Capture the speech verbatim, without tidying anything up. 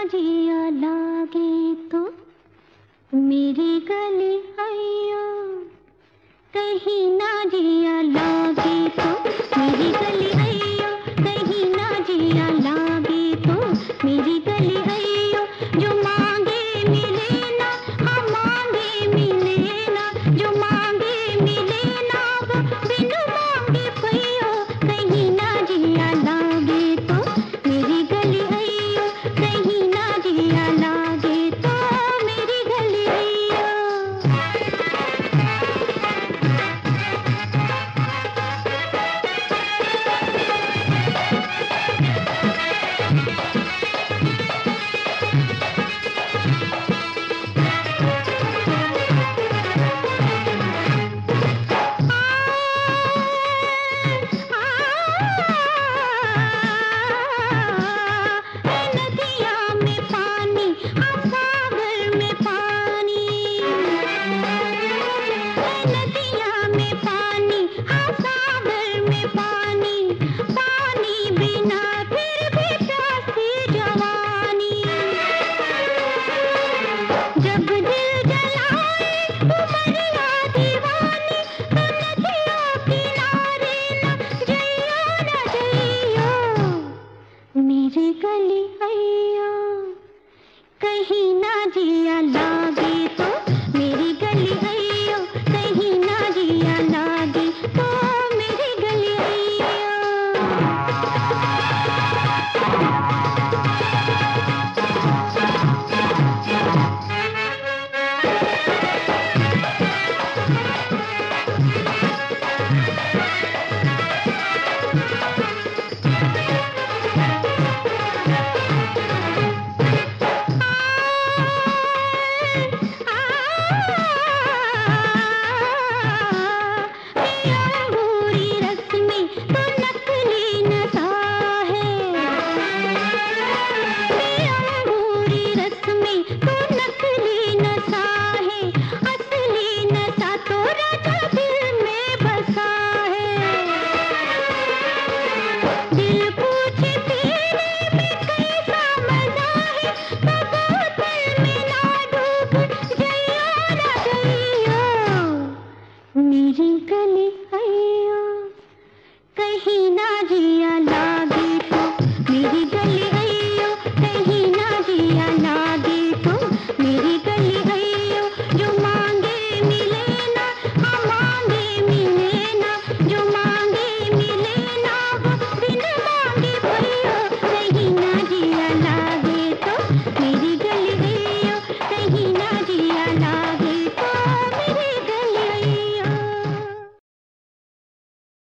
जिया लागे तो मेरी गली हैया, कहीं ना जिया लागे तो मेरी गली हैया, कहीं ना जिया लागे तो मेरी गली हैया। जो मांगे मिले ना, हाँ मांगे मिले ना, जो मांगे मिले ना वो बिन मांगे पैया, कहीं ना जिया लागे तो मेरी गली हैया, कहीं ना जिया लागे तो मेरी गली हैया। जब दिल जलाए उमरिया दीवानी, तो नदिया किनारे न जइयो न जइयो, मेरी गली हैया, कहीं ना जिया लागे।